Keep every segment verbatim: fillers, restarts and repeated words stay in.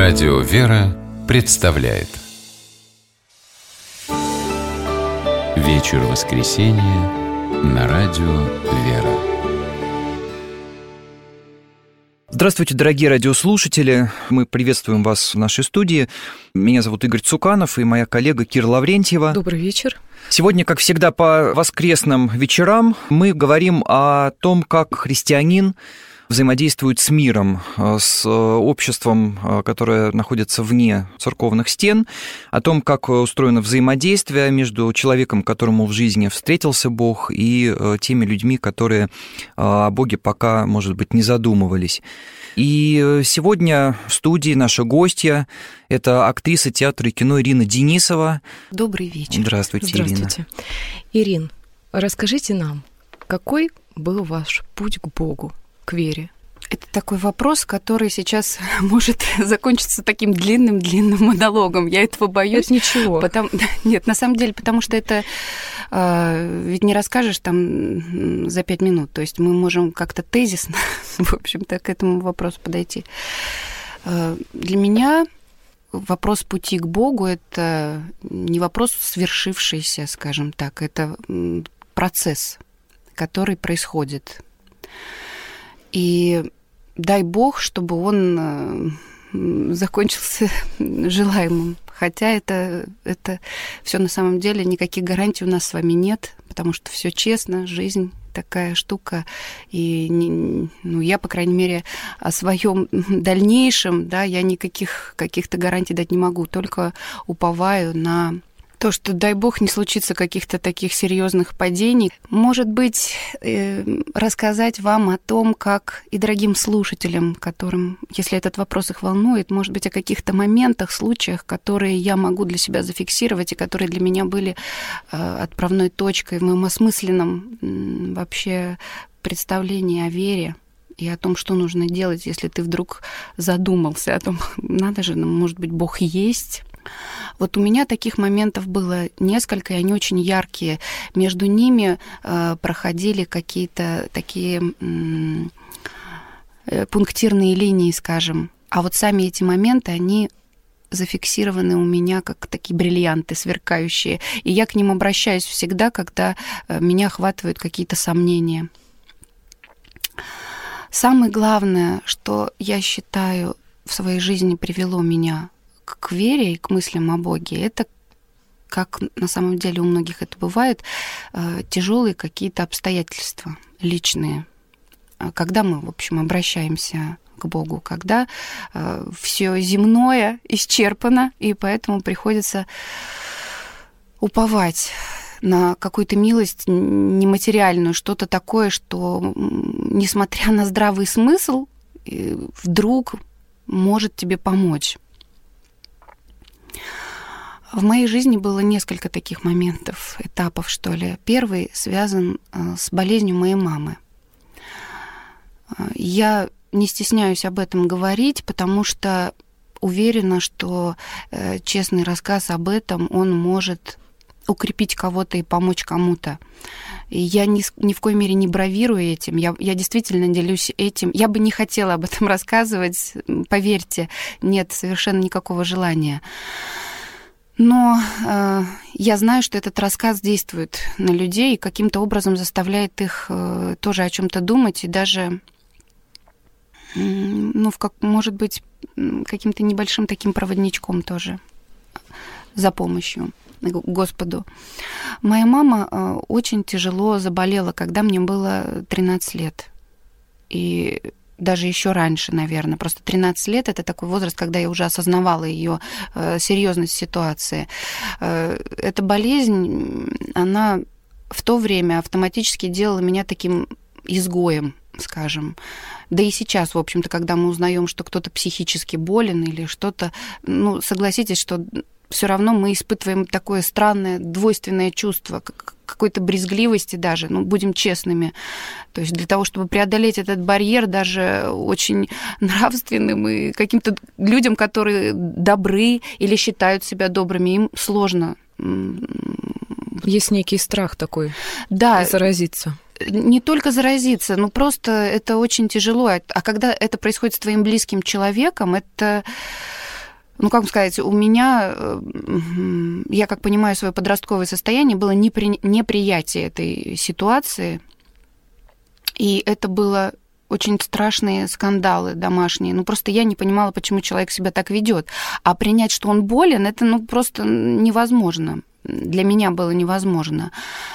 Радио «Вера» представляет вечер воскресенья на Радио «Вера». Здравствуйте, дорогие радиослушатели. Мы приветствуем вас в нашей студии. Меня зовут Игорь Цуканов и моя коллега Кира Лаврентьева. Добрый вечер. Сегодня, как всегда, по воскресным вечерам мы говорим о том, как христианин взаимодействует с миром, с обществом, которое находится вне церковных стен, о том, как устроено взаимодействие между человеком, которому в жизни встретился Бог, и теми людьми, которые о Боге пока, может быть, не задумывались. И сегодня в студии наша гостья – это актриса театра и кино Ирина Денисова. Добрый вечер. Здравствуйте, Здравствуйте. Ирина. Ирин, расскажите нам, какой был ваш путь к Богу, к вере? Это такой вопрос, который сейчас может закончиться таким длинным-длинным монологом. Я этого боюсь. Это ничего. Потому... Нет, на самом деле, потому что это э, ведь не расскажешь там за пять минут. То есть мы можем как-то тезисно, в общем-то, к этому вопросу подойти. Э, для меня вопрос пути к Богу – это не вопрос свершившийся, скажем так. Это процесс, который происходит. И дай Бог, чтобы он закончился желаемым. Хотя это, это все на самом деле, никаких гарантий у нас с вами нет, потому что все честно, жизнь такая штука. И не, ну, я, по крайней мере, о своем дальнейшем, да, я никаких каких-то гарантий дать не могу, только уповаю на то, что, дай Бог, не случится каких-то таких серьезных падений. Может быть, э, рассказать вам о том, как и дорогим слушателям, которым, если этот вопрос их волнует, может быть, о каких-то моментах, случаях, которые я могу для себя зафиксировать и которые для меня были э, отправной точкой в моем осмысленном э, вообще представлении о вере и о том, что нужно делать, если ты вдруг задумался о том, надо же, может быть, Бог есть. Вот у меня таких моментов было несколько, и они очень яркие. Между ними э, проходили какие-то такие э, пунктирные линии, скажем. А вот сами эти моменты, они зафиксированы у меня как такие бриллианты сверкающие. И я к ним обращаюсь всегда, когда э, меня охватывают какие-то сомнения. Самое главное, что я считаю в своей жизни привело меня к вере и к мыслям о Боге, это, как на самом деле у многих это бывает, тяжелые какие-то обстоятельства личные, когда мы, в общем, обращаемся к Богу, когда все земное исчерпано, и поэтому приходится уповать на какую-то милость нематериальную, что-то такое, что, несмотря на здравый смысл, вдруг может тебе помочь. В моей жизни было несколько таких моментов, этапов, что ли. Первый связан с болезнью моей мамы. Я не стесняюсь об этом говорить, потому что уверена, что честный рассказ об этом, он может укрепить кого-то и помочь кому-то. И я ни, ни в коей мере не бравирую этим. Я, я действительно делюсь этим. Я бы не хотела об этом рассказывать, поверьте, нет совершенно никакого желания. Но э, я знаю, что этот рассказ действует на людей и каким-то образом заставляет их э, тоже о чем-то думать и даже, э, ну, в как, может быть, каким-то небольшим таким проводничком тоже за помощью Господу. Моя мама э, очень тяжело заболела, когда мне было тринадцать лет. И даже еще раньше, наверное. Просто тринадцать лет — это такой возраст, когда я уже осознавала ее э, серьезность ситуации. Э, эта болезнь, она в то время автоматически делала меня таким изгоем, скажем. Да и сейчас, в общем-то, когда мы узнаем, что кто-то психически болен или что-то, ну, согласитесь, что все равно мы испытываем такое странное, двойственное чувство, какой-то брезгливости даже, ну, будем честными. То есть для того, чтобы преодолеть этот барьер, даже очень нравственным и каким-то людям, которые добры или считают себя добрыми, им сложно. Есть некий страх такой, да, заразиться. Не только заразиться, но просто это очень тяжело. А когда это происходит с твоим близким человеком, это... ну, как сказать, у меня, я как понимаю, свое подростковое состояние было непри... неприятие этой ситуации, и это было очень страшные скандалы домашние. Ну, просто я не понимала, почему человек себя так ведет. А принять, что он болен, это, ну, просто невозможно. Для меня было невозможно.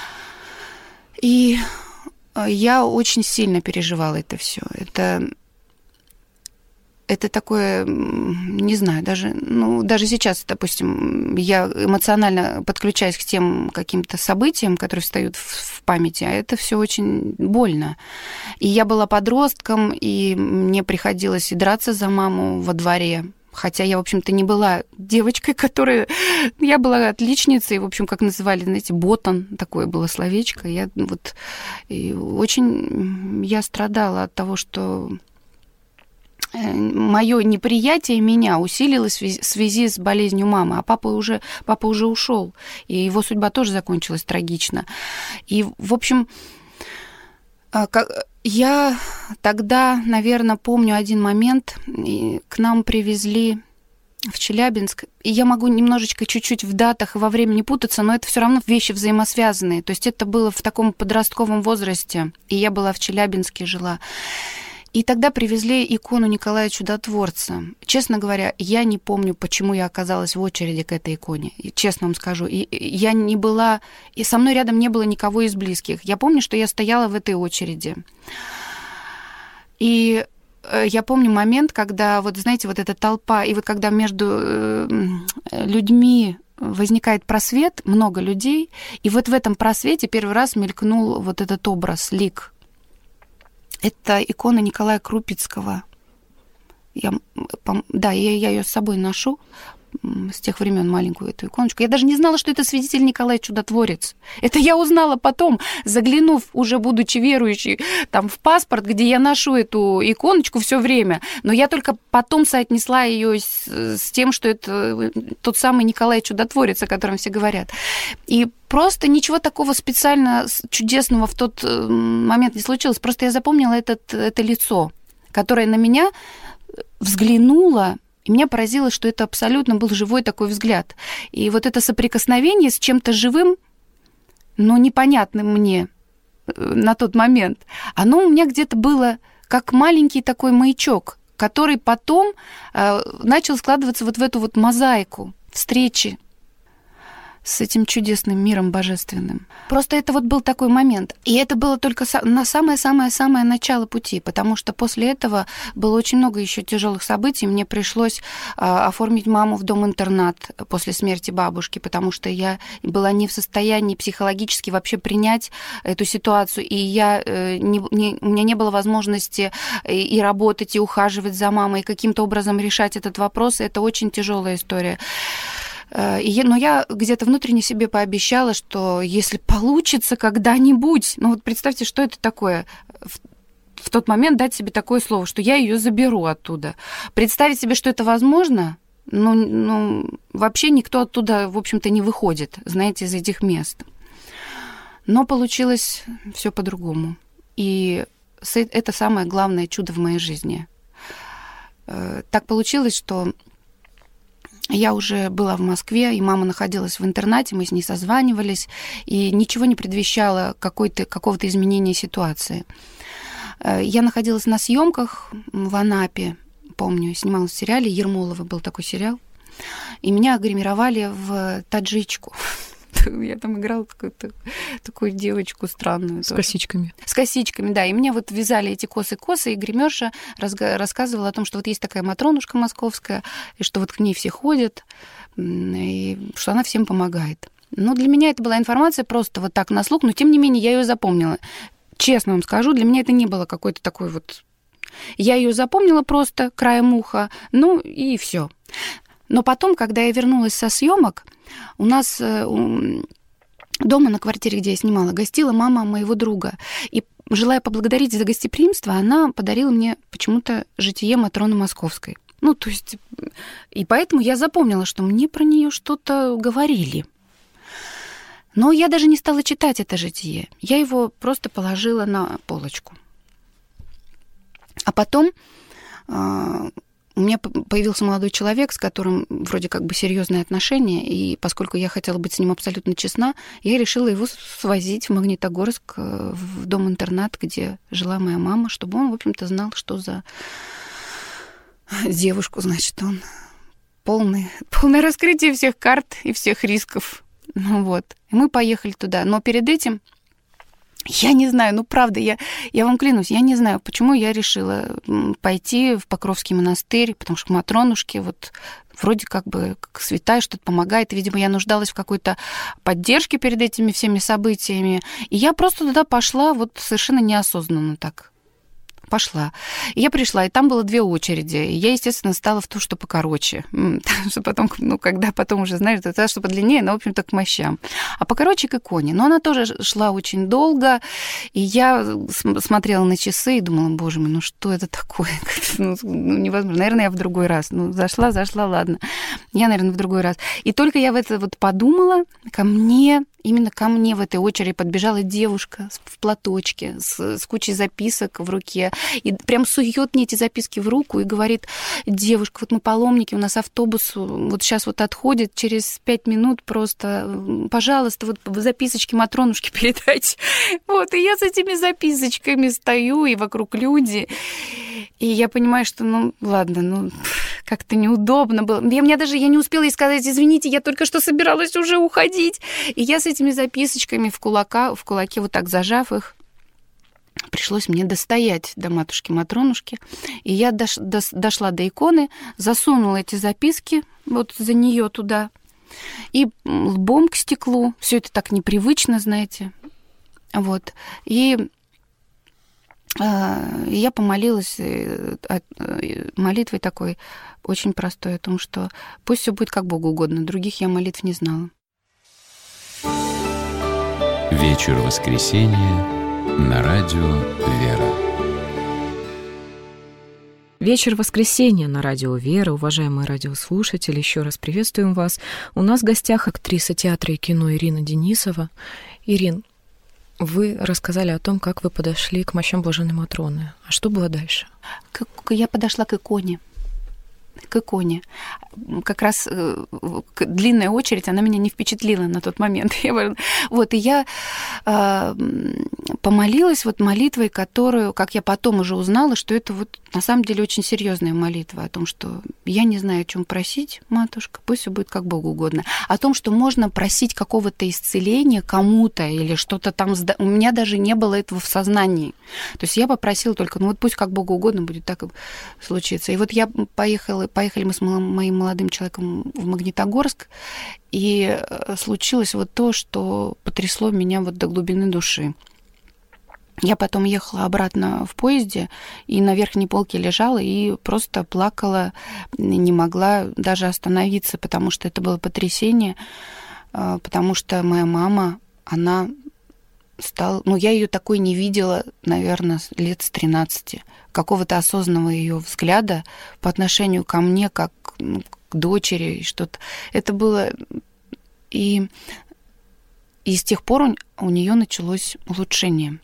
И я очень сильно переживала это все. Это... Это такое, не знаю, даже, ну, даже сейчас, допустим, я эмоционально подключаюсь к тем каким-то событиям, которые встают в памяти, а это все очень больно. И я была подростком, и мне приходилось и драться за маму во дворе, хотя я, в общем-то, не была девочкой, которая... Я была отличницей, в общем, как называли, знаете, ботан, такое было словечко. Я вот... И очень я страдала от того, что... Мое неприятие меня усилилось в связи с болезнью мамы, а папа уже, папа уже ушел, и его судьба тоже закончилась трагично. И, в общем, я тогда, наверное, помню один момент, к нам привезли в Челябинск, и я могу немножечко чуть-чуть в датах и во времени путаться, но это все равно вещи взаимосвязанные. То есть это было в таком подростковом возрасте, и я была в Челябинске, жила. И тогда привезли икону Николая Чудотворца. Честно говоря, я не помню, почему я оказалась в очереди к этой иконе. Честно вам скажу. И я не была... И со мной рядом не было никого из близких. Я помню, что я стояла в этой очереди. И я помню момент, когда, вот знаете, вот эта толпа, и вот когда между людьми возникает просвет, много людей, и вот в этом просвете первый раз мелькнул вот этот образ, лик. Это икона Николая Крупицкого. Я, да, я, я ее с собой ношу с тех времен, маленькую эту иконочку. Я даже не знала, что это святитель Николай Чудотворец. Это я узнала потом, заглянув, уже будучи верующей, там в паспорт, где я ношу эту иконочку все время. Но я только потом соотнесла ее с, с тем, что это тот самый Николай Чудотворец, о котором все говорят. И просто ничего такого специально чудесного в тот момент не случилось. Просто я запомнила этот, это лицо, которое на меня взглянуло. И меня поразило, что это абсолютно был живой такой взгляд. И вот это соприкосновение с чем-то живым, но непонятным мне на тот момент, оно у меня где-то было как маленький такой маячок, который потом э, начал складываться вот в эту вот мозаику встречи с этим чудесным миром божественным. Просто это вот был такой момент. И это было только на самое-самое-самое начало пути, потому что после этого было очень много еще тяжелых событий. Мне пришлось а, оформить маму в дом-интернат после смерти бабушки, потому что я была не в состоянии психологически вообще принять эту ситуацию, и я, э, не, не, у меня не было возможности и, и работать, и ухаживать за мамой, и каким-то образом решать этот вопрос. Это очень тяжелая история. И, но я где-то внутренне себе пообещала, что если получится когда-нибудь, ну вот представьте, что это такое, в, в тот момент дать себе такое слово, что я ее заберу оттуда. Представить себе, что это возможно, ну, ну вообще никто оттуда, в общем-то, не выходит, знаете, из этих мест. Но получилось все по-другому. И это самое главное чудо в моей жизни. Так получилось, что я уже была в Москве, и мама находилась в интернате, мы с ней созванивались, и ничего не предвещало какой-то, какого-то изменения ситуации. Я находилась на съемках в Анапе, помню, снималась в сериале «Ермолова», был такой сериал, и меня гримировали в таджичку. Я там играла какую-то такую девочку странную. С тоже. Косичками. С косичками, да. И мне вот вязали эти косы-косы, и гримерша рассказывала о том, что вот есть такая Матронушка московская, и что вот к ней все ходят, и что она всем помогает. Ну, для меня это была информация просто вот так на слух, но тем не менее я ее запомнила. Честно вам скажу, для меня это не было какой-то такой вот... Я ее запомнила просто краем уха, ну и все. Но потом, когда я вернулась со съемок, у нас дома на квартире, где я снимала, гостила мама моего друга. И, желая поблагодарить за гостеприимство, она подарила мне почему-то житие Матроны Московской. Ну, то есть... И поэтому я запомнила, что мне про нее что-то говорили. Но я даже не стала читать это житие. Я его просто положила на полочку. А потом... у меня появился молодой человек, с которым вроде как бы серьезные отношения, и поскольку я хотела быть с ним абсолютно честна, я решила его свозить в Магнитогорск, в дом-интернат, где жила моя мама, чтобы он, в общем-то, знал, что за девушку, значит, он полный, полное раскрытие всех карт и всех рисков. Ну вот. И мы поехали туда. Но перед этим я не знаю, ну правда, я, я вам клянусь, я не знаю, почему я решила пойти в Покровский монастырь, потому что к Матронушке вот вроде как бы как святая что-то помогает. И, видимо, я нуждалась в какой-то поддержке перед этими всеми событиями. И я просто туда пошла вот совершенно неосознанно так. Пошла. И я пришла, и там было две очереди. И я, естественно, стала в ту, что покороче. Что потом, ну, когда потом уже, знаешь, та, что подлиннее, но, в общем-то, к мощам. А покороче к иконе. Но она тоже шла очень долго, и я смотрела на часы и думала, боже мой, ну что это такое? Ну, невозможно. Наверное, я в другой раз. Ну, зашла, зашла, ладно. Я, наверное, в другой раз. И только я в это вот подумала, ко мне... Именно ко мне в этой очереди подбежала девушка в платочке с, с кучей записок в руке. И прям сует мне эти записки в руку и говорит: девушка, вот мы паломники, у нас автобус вот сейчас вот отходит, через пять минут просто, пожалуйста, вот записочки Матронушке передайте. Вот, и я с этими записочками стою, и вокруг люди. И я понимаю, что, ну, ладно, ну, как-то неудобно было. Я, мне даже, я не успела ей сказать: извините, я только что собиралась уже уходить. И я с этими записочками в, кулака, в кулаке, вот так зажав их, пришлось мне достоять до матушки Матронушки. И я дош, до, дошла до иконы, засунула эти записки вот за нее туда, и лбом к стеклу. Все это так непривычно, знаете. Вот. И я помолилась молитвой такой очень простой о том, что пусть все будет как Богу угодно. Других я молитв не знала. Вечер воскресенья на радио «Вера». Вечер воскресенья на радио «Вера». Уважаемые радиослушатели, еще раз приветствуем вас. У нас в гостях актриса театра и кино Ирина Денисова. Ирин, вы рассказали о том, как вы подошли к мощам Блаженной Матроны. А что было дальше? Как я подошла к иконе. К иконе. Как раз длинная очередь, она меня не впечатлила на тот момент. Вот, и я э, помолилась вот молитвой, которую, как я потом уже узнала, что это вот на самом деле очень серьезная молитва о том, что я не знаю, о чем просить, матушка, пусть все будет как Богу угодно. О том, что можно просить какого-то исцеления кому-то или что-то там. У меня даже не было этого в сознании. То есть я попросила только, ну вот пусть как Богу угодно будет, так и случится. И вот я поехала, поехали мы с моим молодым человеком в Магнитогорск, и случилось вот то, что потрясло меня вот до глубины души. Я потом ехала обратно в поезде, и на верхней полке лежала, и просто плакала, не могла даже остановиться, потому что это было потрясение, потому что моя мама, она стала... Ну, я ее такой не видела, наверное, лет с тринадцати. Какого-то осознанного ее взгляда по отношению ко мне, как ну, к дочери, что-то. Это было... И, и с тех пор у, у нее началось улучшение.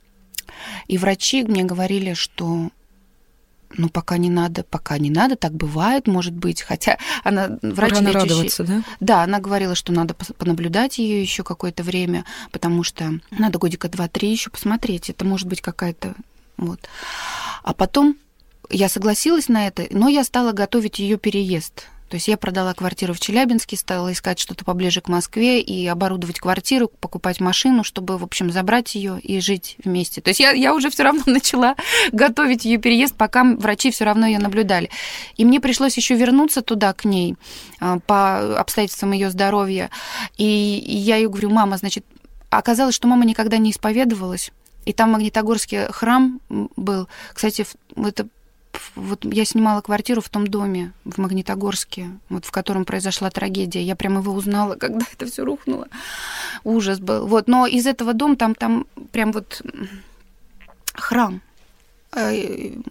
И врачи мне говорили, что ну, пока не надо, пока не надо, так бывает, может быть. Хотя она врач Рано лечащий... радоваться, да? Да, она говорила, что надо понаблюдать ее еще какое-то время, потому что надо годика два-три еще посмотреть. Это может быть какая-то... Вот. А потом я согласилась на это, но я стала готовить ее переезд. То есть я продала квартиру в Челябинске, стала искать что-то поближе к Москве и оборудовать квартиру, покупать машину, чтобы, в общем, забрать ее и жить вместе. То есть я, я уже все равно начала готовить ее переезд, пока врачи все равно ее наблюдали. И мне пришлось еще вернуться туда, к ней, по обстоятельствам ее здоровья. И, и я ей говорю: мама, значит, оказалось, что мама никогда не исповедовалась. И там в Магнитогорске храм был. Кстати, это... Вот я снимала квартиру в том доме в Магнитогорске, вот в котором произошла трагедия. Я прямо его узнала, когда это все рухнуло. Ужас был. Вот. Но из этого дома там, там прям вот храм.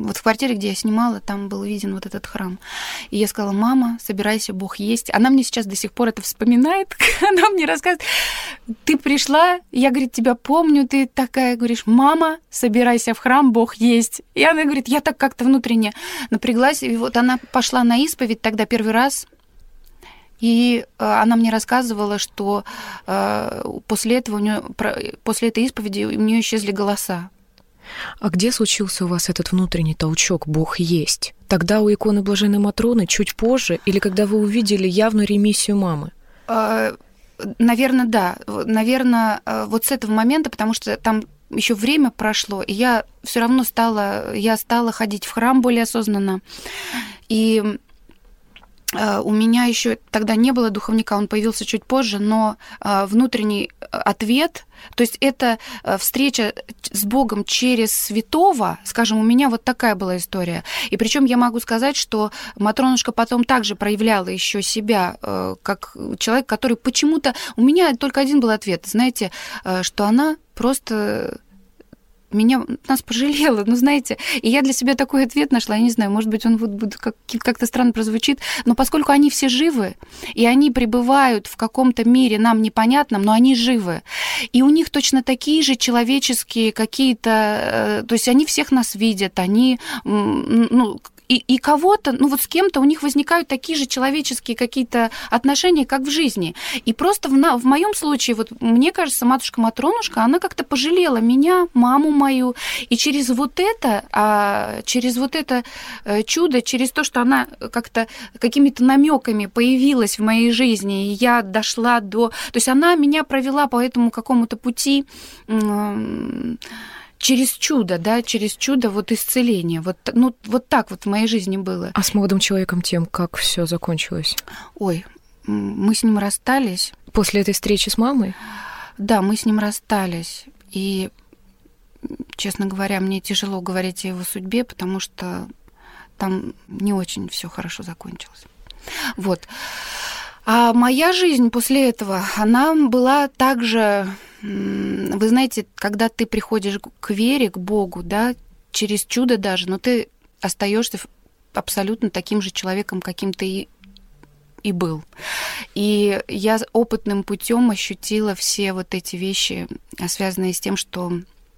вот в квартире, где я снимала, там был виден вот этот храм. И я сказала: мама, собирайся, Бог есть. Она мне сейчас до сих пор это вспоминает. Она мне рассказывает: ты пришла, я, говорит, тебя помню, ты такая, говоришь: мама, собирайся в храм, Бог есть. И она говорит: я так как-то внутренне напряглась. И вот она пошла на исповедь тогда первый раз. И она мне рассказывала, что после этого у нее, после этой исповеди у нее исчезли голоса. А где случился у вас этот внутренний толчок «Бог есть»? Тогда у иконы Блаженной Матроны, чуть позже, или когда вы увидели явную ремиссию мамы? Наверное, да. Наверное, вот с этого момента, потому что там еще время прошло, и я все равно стала, я стала ходить в храм более осознанно. И у меня еще тогда не было духовника, он появился чуть позже, но внутренний ответ, то есть это встреча с Богом через святого, скажем, у меня вот такая была история. И причем я могу сказать, что Матронушка потом также проявляла еще себя как человек, который почему-то... У меня только один был ответ, знаете, что она просто... меня, нас пожалела, ну, знаете, и я для себя такой ответ нашла, я не знаю, может быть, он вот будет как, как-то странно прозвучит, но поскольку они все живы, и они пребывают в каком-то мире нам непонятном, но они живы, и у них точно такие же человеческие какие-то, то есть они всех нас видят, они, ну, И, и кого-то, ну вот с кем-то у них возникают такие же человеческие какие-то отношения, как в жизни. И просто в, на, в моем случае, вот мне кажется, матушка-матронушка, она как-то пожалела меня, маму мою, и через вот это, а, через вот это чудо, через то, что она как-то какими-то намеками появилась в моей жизни, и я дошла до... То есть она меня провела по этому какому-то пути... Через чудо, да, через чудо вот исцеления. Вот, ну, вот так вот в моей жизни было. А с молодым человеком тем, как все закончилось? Ой, мы с ним расстались. После этой встречи с мамой? Да, мы с ним расстались. И, честно говоря, мне тяжело говорить о его судьбе, потому что там не очень все хорошо закончилось. Вот. А моя жизнь после этого, она была также... Вы знаете, когда ты приходишь к вере, к Богу, да, через чудо даже, но ты остаешься абсолютно таким же человеком, каким ты и, и был. И я опытным путем ощутила все вот эти вещи, связанные с тем, что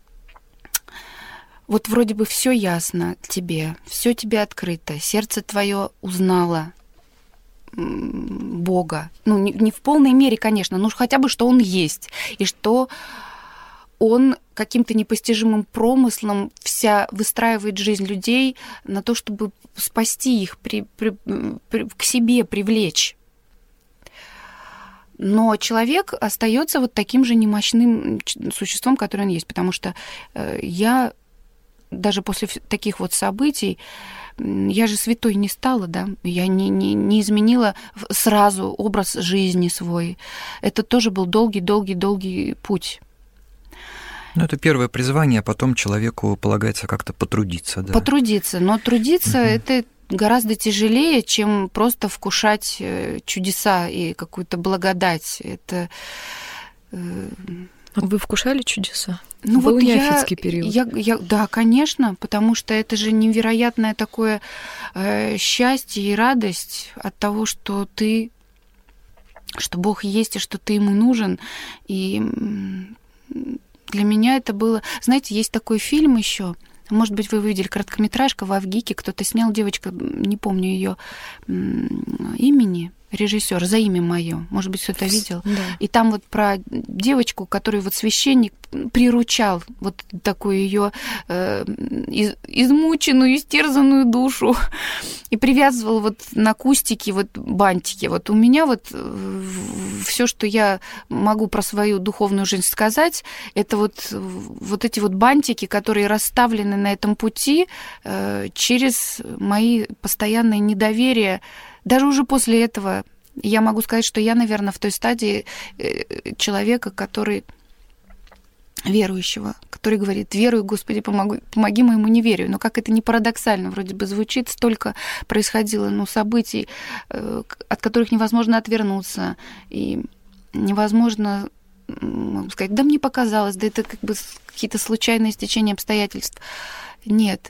вот вроде бы все ясно тебе, все тебе открыто, сердце твое узнало Бога. Ну, не, не в полной мере, конечно, но хотя бы, что Он есть, и что Он каким-то непостижимым промыслом вся выстраивает жизнь людей на то, чтобы спасти их, при, при, при, к себе привлечь. Но человек остается вот таким же немощным существом, которое он есть, потому что я даже после таких вот событий, я же святой не стала, да, я не, не, не изменила сразу образ жизни свой. Это тоже был долгий-долгий-долгий путь. Ну, это первое призвание, а потом человеку полагается как-то потрудиться, да. Потрудиться, но трудиться угу. это гораздо тяжелее, чем просто вкушать чудеса и какую-то благодать. Это... Вы вкушали чудеса? Ну, был вот неофитский период? Я, я, да, конечно, потому что это же невероятное такое э, счастье и радость от того, что ты, что Бог есть и что ты ему нужен. И для меня это было... Знаете, есть такой фильм еще. Может быть, вы видели короткометражка в Авгике, кто-то снял, девочка, не помню ее имени, режиссер, «За имя мое». Может быть, кто-то видел. Да. И там вот про девочку, которую вот священник приручал, вот такую ее э, из, измученную, истерзанную душу, и привязывал вот на кустики, вот бантики. Вот у меня вот все, что я могу про свою духовную жизнь сказать, это вот, вот эти вот бантики, которые расставлены на этом пути э, через мои постоянные недоверия. Даже уже после этого я могу сказать, что я, наверное, в той стадии человека, который верующего, который говорит: верую, Господи, помогу, помоги моему неверию. Но как это не парадоксально вроде бы звучит, столько происходило, ну, событий, от которых невозможно отвернуться, и невозможно сказать: да мне показалось, да это как бы какие-то случайные стечения обстоятельств. Нет.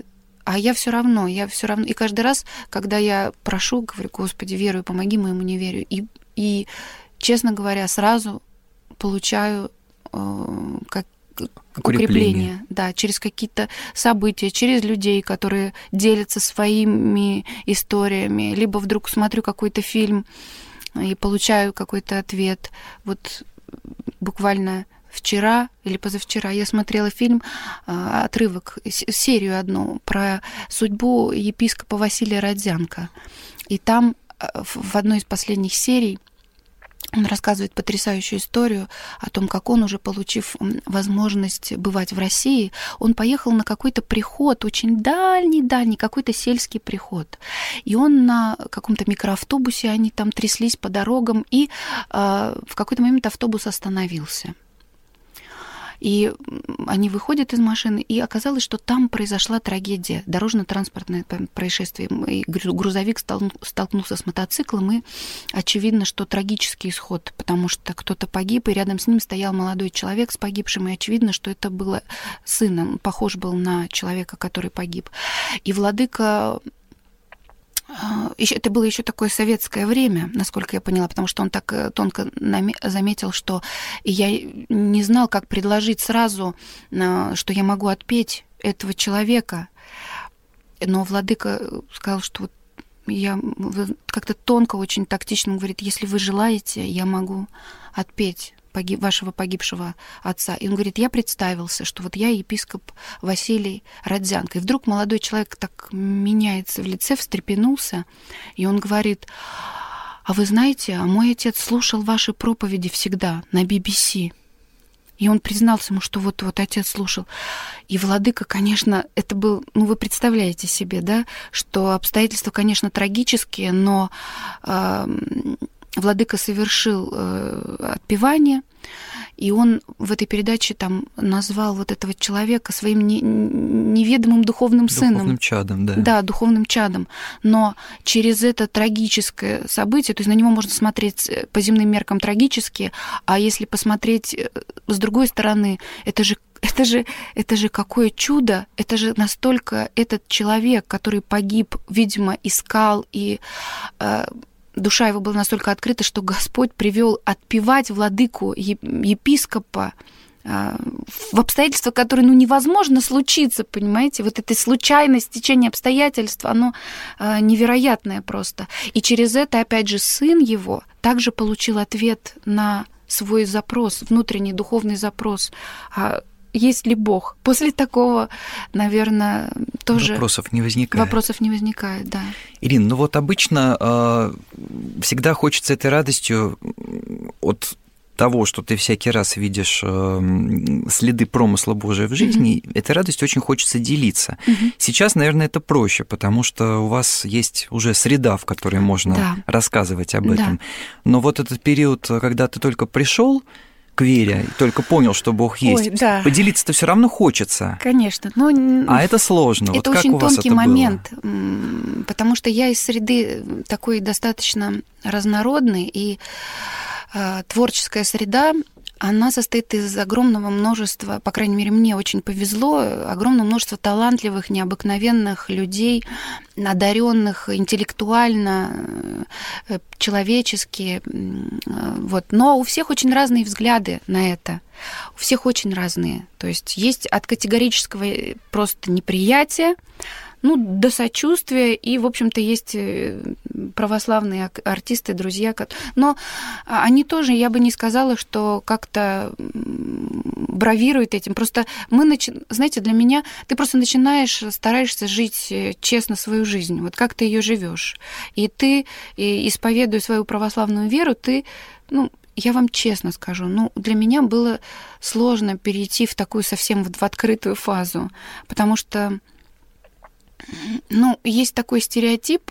А я все равно, я все равно. И каждый раз, когда я прошу, говорю, Господи, верую, помоги моему неверию. И, и честно говоря, сразу получаю э, как укрепление. укрепление. Да, через какие-то события, через людей, которые делятся своими историями. Либо вдруг смотрю какой-то фильм и получаю какой-то ответ. Вот буквально вчера или позавчера я смотрела фильм, отрывок, серию одну про судьбу епископа Василия Родзянко. И там в одной из последних серий он рассказывает потрясающую историю о том, как он, уже получив возможность бывать в России, он поехал на какой-то приход, очень дальний-дальний, какой-то сельский приход. И он на каком-то микроавтобусе, они там тряслись по дорогам, и э, в какой-то момент автобус остановился. И они выходят из машины, и оказалось, что там произошла трагедия, дорожно-транспортное происшествие. И грузовик столкнулся с мотоциклом, и очевидно, что трагический исход, потому что кто-то погиб, и рядом с ним стоял молодой человек с погибшим, и очевидно, что это был сын, он похож был на человека, который погиб. И владыка... Это было еще такое советское время, насколько я поняла, потому что он так тонко заметил, что я не знал, как предложить сразу, что я могу отпеть этого человека. Но владыка сказал, что вот я как-то тонко, очень тактично говорит, если вы желаете, я могу отпеть погиб, вашего погибшего отца. И он говорит, я представился, что вот я епископ Василий Родзянко. И вдруг молодой человек так меняется в лице, встрепенулся, и он говорит, а вы знаете, а мой отец слушал ваши проповеди всегда на би би си. И он признался ему, что вот-вот отец слушал. И владыка, конечно, это был, ну вы представляете себе, да, что обстоятельства, конечно, трагические, но э, владыка совершил э, отпевание, и он в этой передаче там назвал вот этого человека своим не, неведомым духовным сыном. Духовным чадом, да. Да, духовным чадом. Но через это трагическое событие, то есть на него можно смотреть по земным меркам трагически, а если посмотреть с другой стороны, это же Это же, это же какое чудо, это же настолько этот человек, который погиб, видимо, искал, и э, душа его была настолько открыта, что Господь привел отпевать владыку, епископа э, в обстоятельства, которые, ну, невозможно случиться, понимаете? Вот эта случайность, течение обстоятельств, оно э, невероятное просто. И через это, опять же, сын его также получил ответ на свой запрос, внутренний духовный запрос. Есть ли Бог? После такого, наверное, тоже... Вопросов не возникает. Вопросов не возникает, да. Ирина, ну вот обычно э, всегда хочется этой радостью от того, что ты всякий раз видишь э, следы промысла Божия в жизни, mm-hmm. этой радостью очень хочется делиться. Mm-hmm. Сейчас, наверное, это проще, потому что у вас есть уже среда, в которой можно да. рассказывать об этом. Да. Но вот этот период, когда ты только пришел к вере, только понял, что Бог есть. Ой, да. Поделиться-то все равно хочется. Конечно. Но а это сложно. Это вот очень как у вас тонкий это момент, было? Потому что я из среды такой достаточно разнородной, и э, творческая среда, она состоит из огромного множества, по крайней мере, мне очень повезло, огромного множества талантливых, необыкновенных людей, одаренных интеллектуально, человечески. Вот. Но у всех очень разные взгляды на это. У всех очень разные. То есть есть от категорического просто неприятия, ну, до сочувствия, и, в общем-то, есть православные артисты, друзья, но они тоже, я бы не сказала, что как-то бравируют этим. Просто мы, начи... знаете, для меня ты просто начинаешь, стараешься жить честно свою жизнь, вот как ты ее живешь. И ты, исповедуя свою православную веру, ты, ну, я вам честно скажу, ну, для меня было сложно перейти в такую совсем в открытую фазу, потому что ну, есть такой стереотип,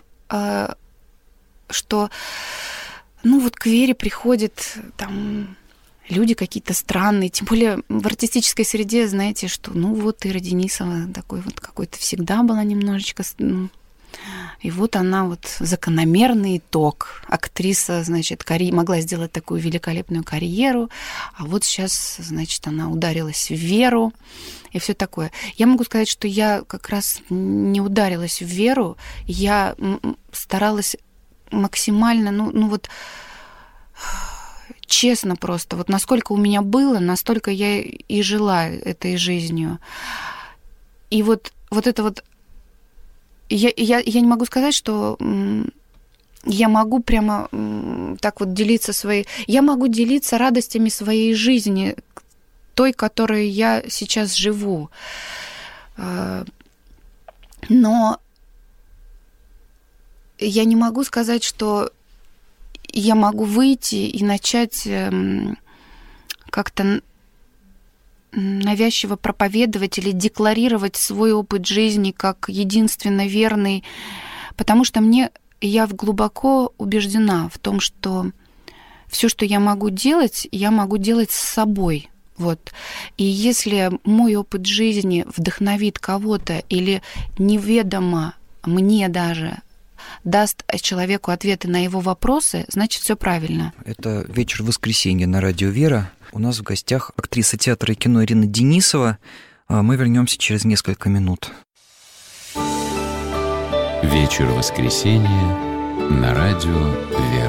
что, ну, вот к вере приходят там люди какие-то странные, тем более в артистической среде, знаете, что, ну, вот Ира Денисова такой вот какой-то всегда была немножечко, ну, И вот она вот закономерный итог. Актриса, значит, карь... могла сделать такую великолепную карьеру, а вот сейчас, значит, она ударилась в веру и все такое. Я могу сказать, что я как раз не ударилась в веру, я старалась максимально, ну, ну вот честно просто, вот насколько у меня было, настолько я и жила этой жизнью. И вот, вот это вот Я, я, я не могу сказать, что я могу прямо так вот делиться своей... Я могу делиться радостями своей жизни, той, которой я сейчас живу. Но я не могу сказать, что я могу выйти и начать как-то навязчиво проповедовать или декларировать свой опыт жизни как единственно верный, потому что мне, я глубоко убеждена в том, что все, что я могу делать, я могу делать с собой. Вот. И если мой опыт жизни вдохновит кого-то или неведомо мне даже даст человеку ответы на его вопросы, значит, все правильно. Это вечер воскресенья на радио «Вера». У нас в гостях актриса театра и кино Ирина Денисова. Мы вернемся через несколько минут. Вечер воскресенья на радио «Вера».